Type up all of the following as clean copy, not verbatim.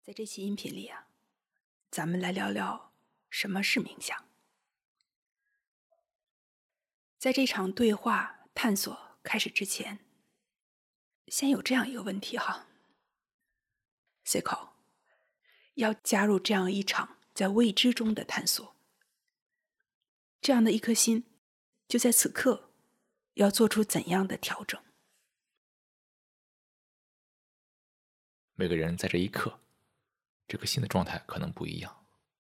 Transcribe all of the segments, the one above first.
在这期音频里啊，咱们来聊聊什么是冥想。在这场对话探索开始之前，先有这样一个问题哈 ，Cico 要加入这样一场在未知中的探索，这样的一颗心，就在此刻要做出怎样的调整？ 每个人在这一刻，这个心的状态可能不一样，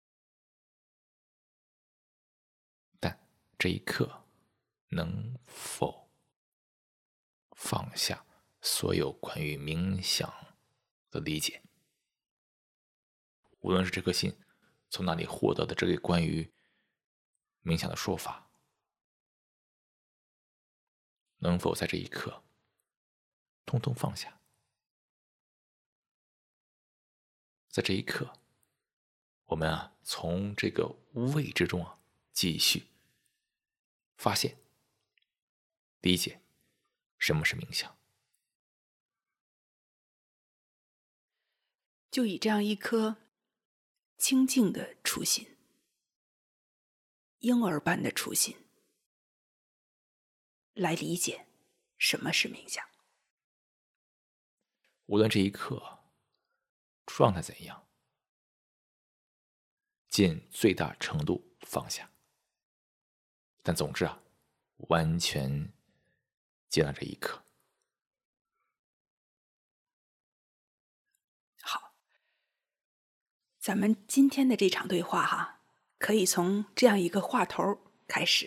但这一刻能否放下所有关于冥想的理解？无论是这颗心从哪里获得的这个关于冥想的说法，能否在这一刻通通放下？在这一刻，我们从这个未知中继续发现、理解什么是冥想。 就以这样一颗清净的初心，婴儿般的初心，来理解什么是冥想。 无论这一刻状态怎样，尽最大程度放下。但总之完全接纳这一刻。 好，咱们今天的这场对话哈，可以从这样一个话头开始，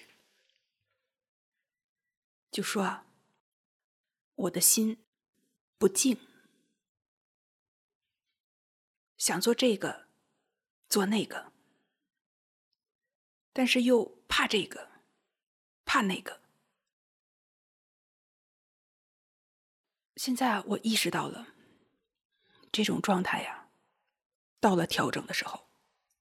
就说我的心不静，想做这个，做那个，但是又怕这个，怕那个。现在我意识到了，这种状态呀，到了调整的时候。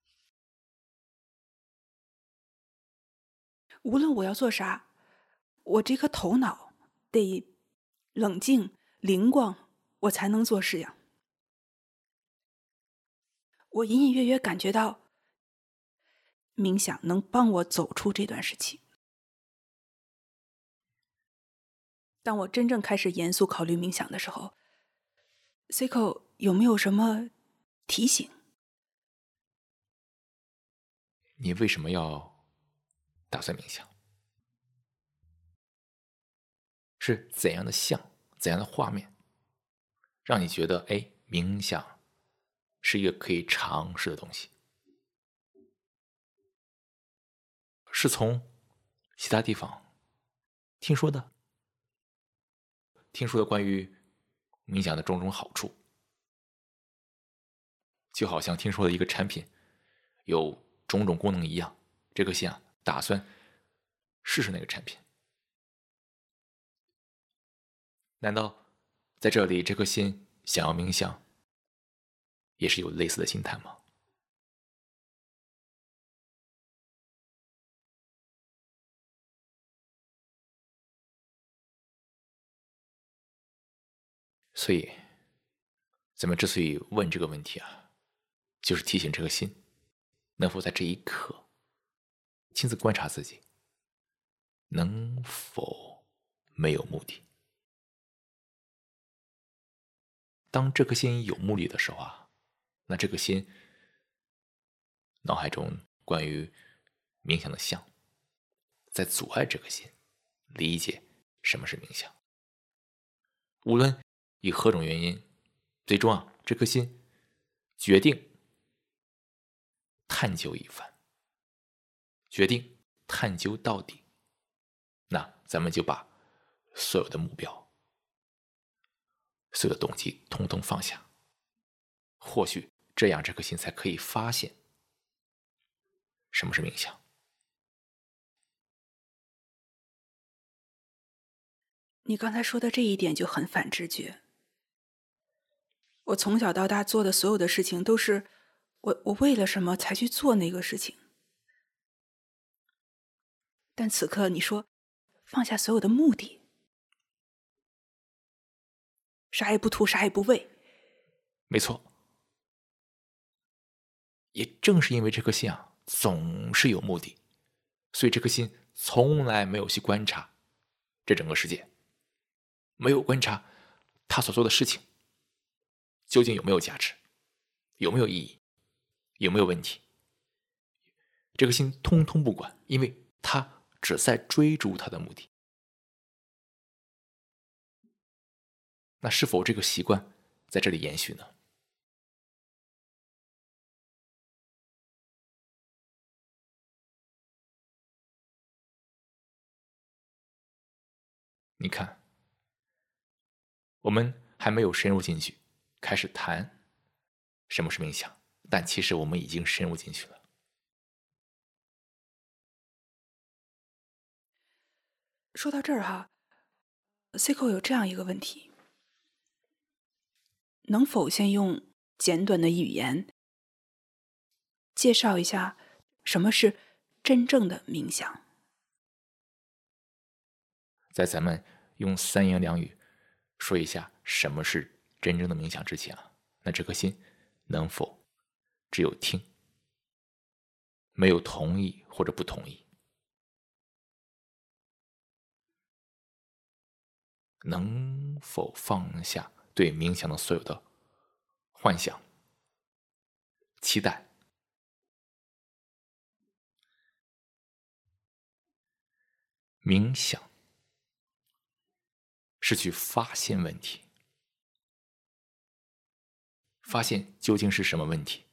无论我要做啥，我这颗头脑得冷静、灵光，我才能做事呀。我隐隐约约感觉到，冥想能帮我走出这段时期。当我真正开始严肃考虑冥想的时候 ，Cico 有没有什么提醒？ 你为什么要打算冥想？是怎样的像，怎样的画面，让你觉得冥想是一个可以尝试的东西？是从其他地方听说的？听说的关于冥想的种种好处，就好像听说的一个产品有种种功能一样，这个心打算试试那个产品。难道在这里这颗心想要冥想也是有类似的心态吗？所以咱们之所以问这个问题就是提醒这个心能否在这一刻亲自观察自己能否没有目的。当这颗心有目的的时候那这颗心脑海中关于冥想的像在阻碍这颗心理解什么是冥想。无论以何种原因，最终这颗心决定探究一番，决定探究到底，那咱们就把所有的目标、所有的动机统统放下，或许这样这颗心才可以发现什么是冥想。 你刚才说的这一点就很反直觉。我从小到大做的所有的事情都是我为了什么才去做那个事情。但此刻你说放下所有的目的，啥也不图，啥也不为。 没错， 也正是因为这颗心啊总是有目的，所以这颗心从来没有去观察这整个世界，没有观察他所做的事情究竟有没有价值，有没有意义，有没有问题。这颗心通通不管，因为他只在追逐他的目的。那是否这个习惯在这里延续呢？你看，我们还没有深入进去，开始谈什么是冥想，但其实我们已经深入进去了。 说到这儿哈，Cico 有这样一个问题：能否先用简短的语言介绍一下什么是真正的冥想？ 在咱们用三言两语说一下什么是真正的冥想之前啊，那这颗心能否只有听，没有同意或者不同意？能否放下对冥想的所有的幻想、期待？冥想是去发现问题，发现究竟是什么问题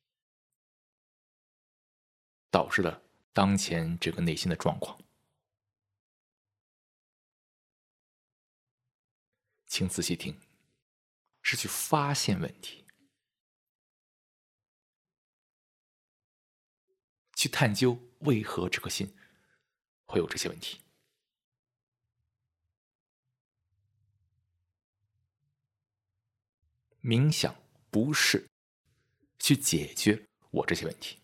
导致了当前这个内心的状况。请仔细听，是去发现问题，去探究为何这颗心会有这些问题。冥想不是去解决我这些问题，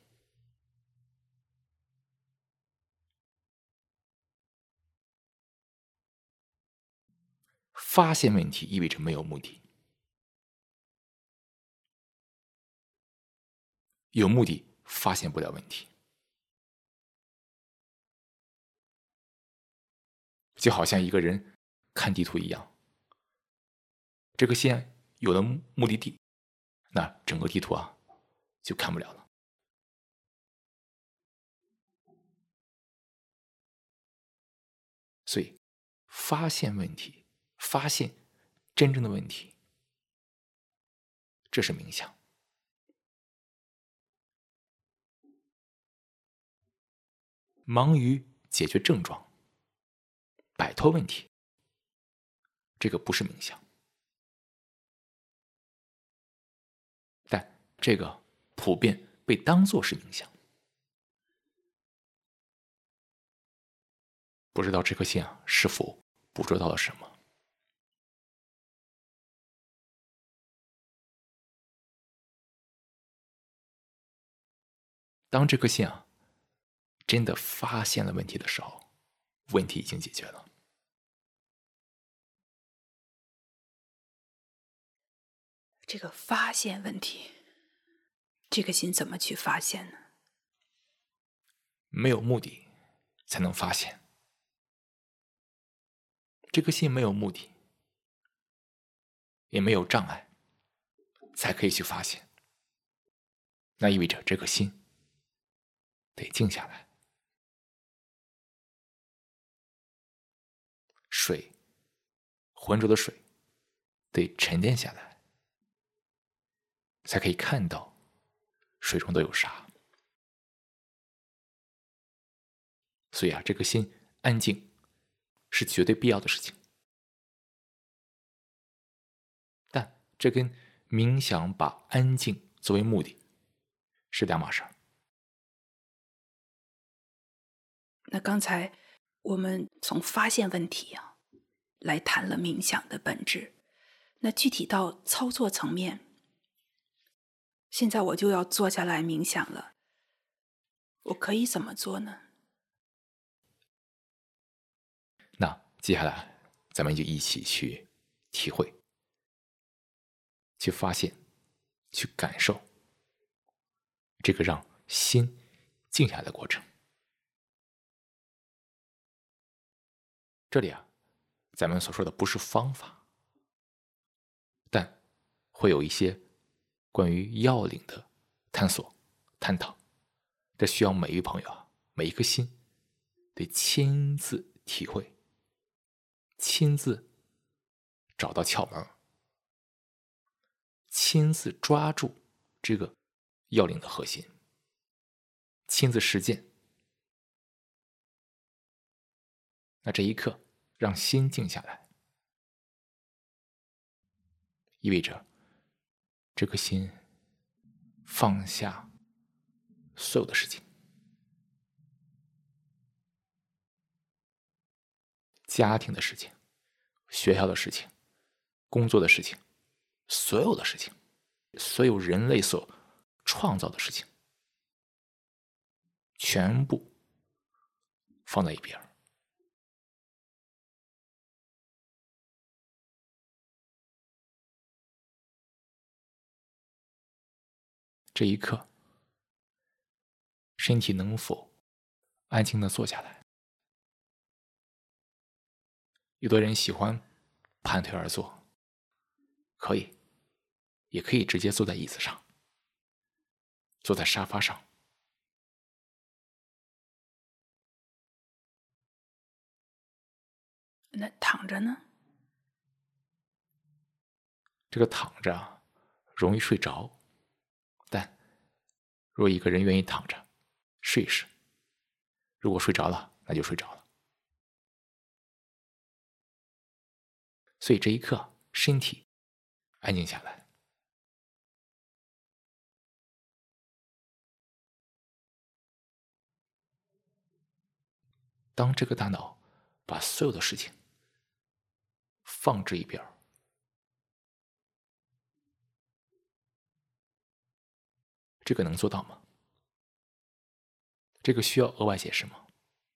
发现问题意味着没有目的，有目的发现不了问题。就好像一个人看地图一样，这个线有了目的地，那整个地图啊就看不了了。所以发现问题，发现真正的问题，这是冥想。忙于解决症状，摆脱问题，这个不是冥想，但这个普遍被当作是冥想。不知道这颗心啊是否捕捉到了什么？当这颗心啊真的发现了问题的时候，问题已经解决了。 这个发现问题，这个心怎么去发现呢？ 没有目的才能发现，这颗心没有目的，也没有障碍，才可以去发现。那意味着这颗心得静下来。水，浑浊的水，得沉淀下来，才可以看到水中都有啥。所以啊，这颗心安静是绝对必要的事情。但这跟冥想把安静作为目的是两码事儿。 那刚才我们从发现问题啊，来谈了冥想的本质。那具体到操作层面，现在我就要坐下来冥想了，我可以怎么做呢？ 那接下来咱们就一起去体会，去发现，去感受这个让心静下来的过程。这里咱们所说的不是方法，但会有一些关于要领的探索、探讨。这需要每一位朋友每一颗心得亲自体会，亲自找到窍门，亲自抓住这个要领的核心，亲自实践。那这一刻让心静下来，意味着这颗心放下所有的事情，家庭的事情、学校的事情、工作的事情，所有的事情，所有人类所创造的事情，全部放在一边。这一刻，身体能否安静地坐下来？有的人喜欢盘腿而坐，可以，也可以直接坐在椅子上，坐在沙发上。 那躺着呢？ 这个躺着容易睡着，但如果一个人愿意躺着试一试，如果睡着了，那就睡着了。所以这一刻，身体安静下来，当这个大脑把所有的事情放置一边，这个能做到吗？这个需要额外解释吗？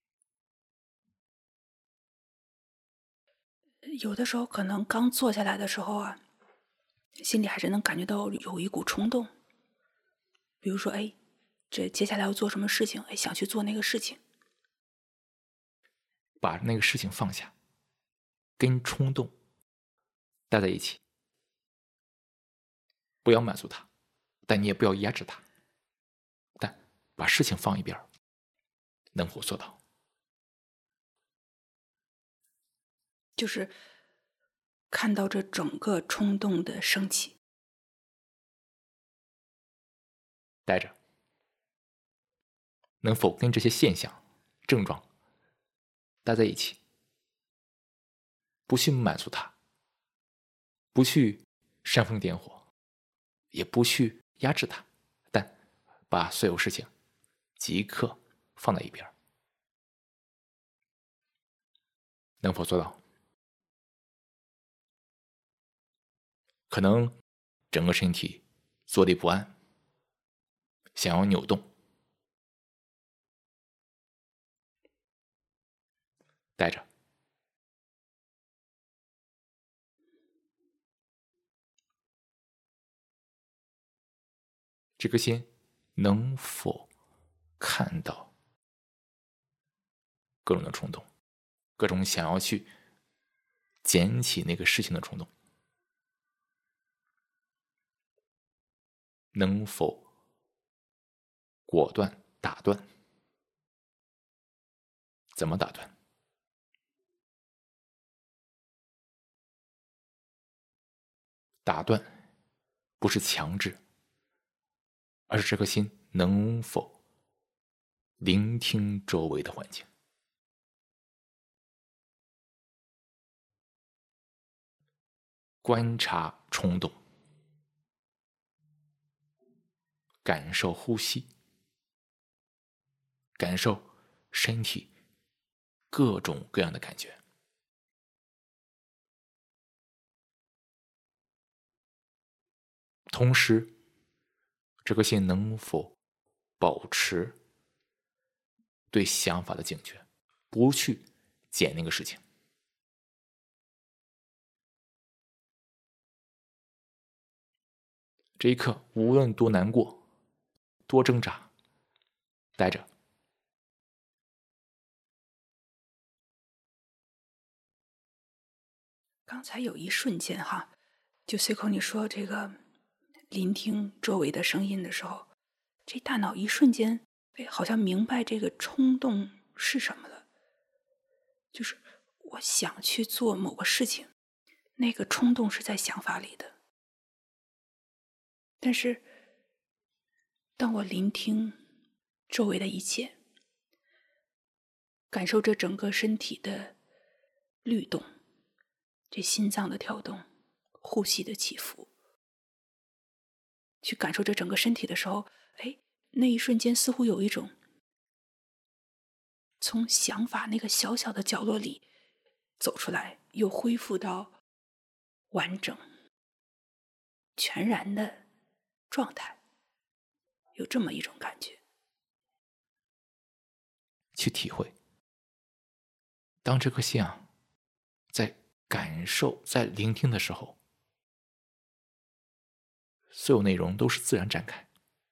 有的时候可能刚坐下来的时候心里还是能感觉到有一股冲动，比如说，这接下来要做什么事情，想去做那个事情。 把那个事情放下，跟冲动待在一起，不要满足它，但你也不要压制它，但把事情放一边，能否做到？ 就是看到这整个冲动的升起， 待着，能否跟这些现象、症状待在一起，不去满足它，不去煽风点火，也不去压制它，但把所有事情即刻放在一边，能否做到？可能整个身体坐立不安，想要扭动，待着，这颗心能否看到各种的冲动，各种想要去捡起那个事情的冲动？能否果断打断？怎么打断？打断不是强制，而是这颗心能否聆听周围的环境，观察冲动，感受呼吸，感受身体各种各样的感觉。同时，这颗心能否保持对想法的警觉，不去捡那个事情。这一刻，无论多难过， 多挣扎，待着。 刚才有一瞬间哈，就随口你说这个聆听周围的声音的时候，这大脑一瞬间，好像明白这个冲动是什么了。就是我想去做某个事情，那个冲动是在想法里的。但是，当我聆听周围的一切，感受着整个身体的律动，这心脏的跳动，呼吸的起伏，去感受着整个身体的时候，那一瞬间似乎有一种从想法那个小小的角落里走出来，又恢复到完整、全然的状态，有这么一种感觉。 去体会，当这颗心啊，在感受、在聆听的时候，所有内容都是自然展开，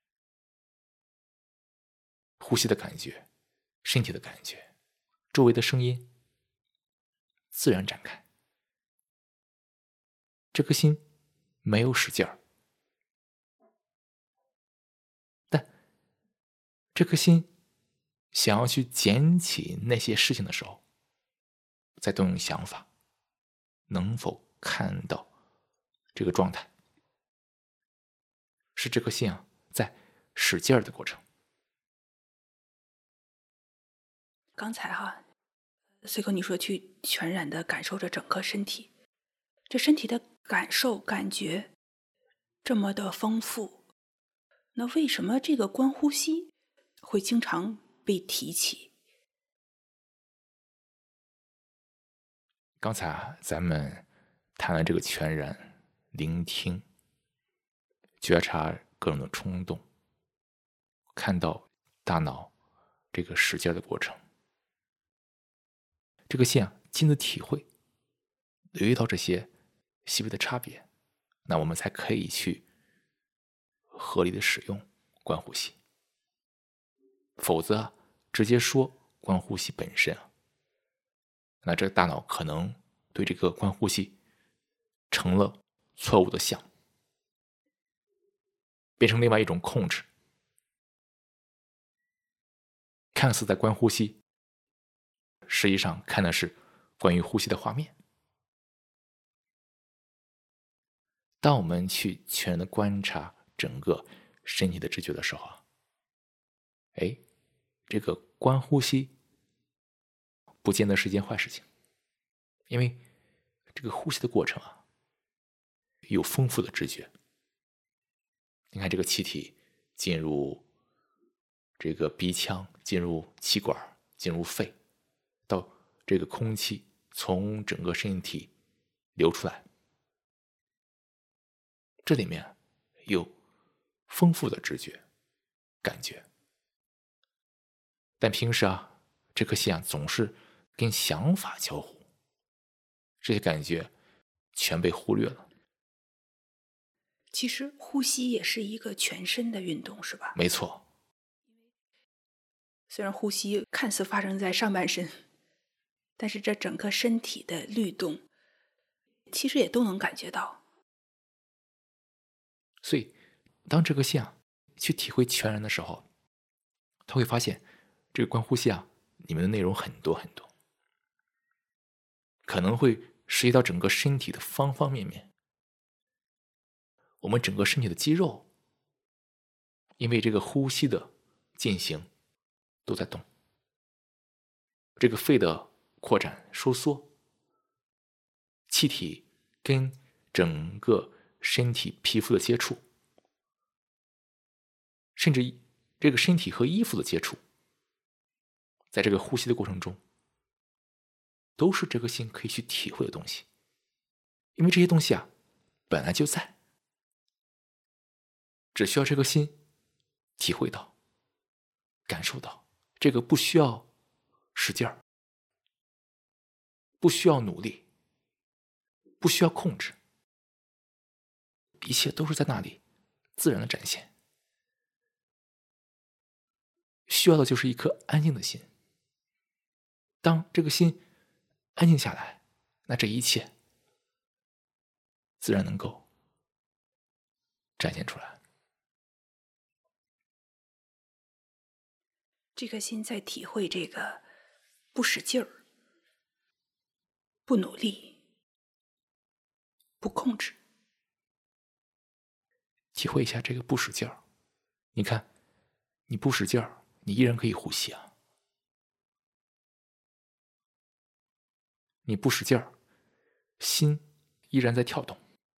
呼吸的感觉、身体的感觉、周围的声音，自然展开。这颗心没有使劲儿，但这颗心想要去捡起那些事情的时候，在动用想法，能否看到这个状态？是这颗心啊，在使劲儿的过程。 刚才哈，随口你说去全然的感受着整个身体，这身体的感受、感觉这么的丰富，那为什么这个观呼吸会经常被提起？ 刚才啊，咱们谈了这个全然聆听，觉察各种的冲动，看到大脑这个使劲的过程。这个心啊，经的体会，留意到这些细微的差别，那我们才可以去合理的使用观呼吸。否则啊，直接说观呼吸本身啊，那这个大脑可能对这个观呼吸成了错误的想，变成另外一种控制，看似在观呼吸，实际上看的是关于呼吸的画面。当我们去全然的观察整个身体的知觉的时候啊，这个观呼吸不见得是一件坏事情，因为这个呼吸的过程啊，有丰富的知觉。你看这个气体进入这个鼻腔，进入气管，进入肺，到这个空气从整个身体流出来，这里面有丰富的知觉感觉。但平时啊，这颗心啊总是跟想法交互，这些感觉全被忽略了。 其实呼吸也是一个全身的运动，是吧？ 没错， 虽然呼吸看似发生在上半身，但是这整个身体的律动，其实也都能感觉到。 所以当这个心啊去体会全然的时候，他会发现这个观呼吸啊里面的内容很多很多，可能会涉及到整个身体的方方面面。我们整个身体的肌肉因为这个呼吸的进行都在动，这个肺的扩展收缩，气体跟整个身体皮肤的接触，甚至这个身体和衣服的接触，在这个呼吸的过程中，都是这颗心可以去体会的东西。因为这些东西啊本来就在，只需要这颗心体会到、感受到，这个不需要使劲儿，不需要努力，不需要控制，一切都是在那里自然的展现。 需要的就是一颗安静的心。当这个心安静下来，那这一切自然能够展现出来。 这颗心在体会这个不使劲儿、不努力、不控制。 体会一下这个不使劲儿。你看，你不使劲儿，你依然可以呼吸啊。你不使劲儿，心依然在跳动。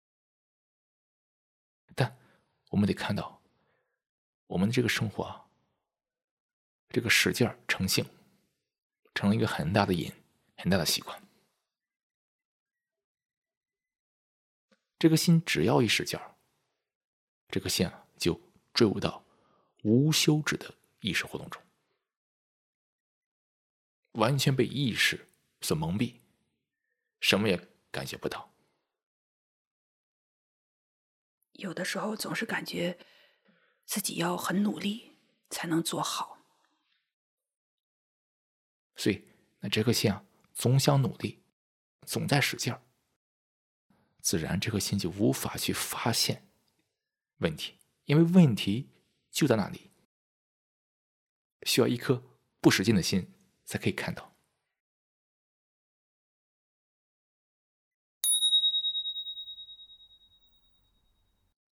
但我们得看到，我们的这个生活啊，这个使劲儿成性，成了一个很大的瘾，很大的习惯。这个心只要一使劲儿，这个心啊就坠入到无休止的意识活动中，完全被意识所蒙蔽，什么也感觉不到。 有的时候总是感觉自己要很努力才能做好。 所以，那这颗心啊，总想努力，总在使劲儿，自然这颗心就无法去发现问题，因为问题就在那里，需要一颗不使劲的心才可以看到。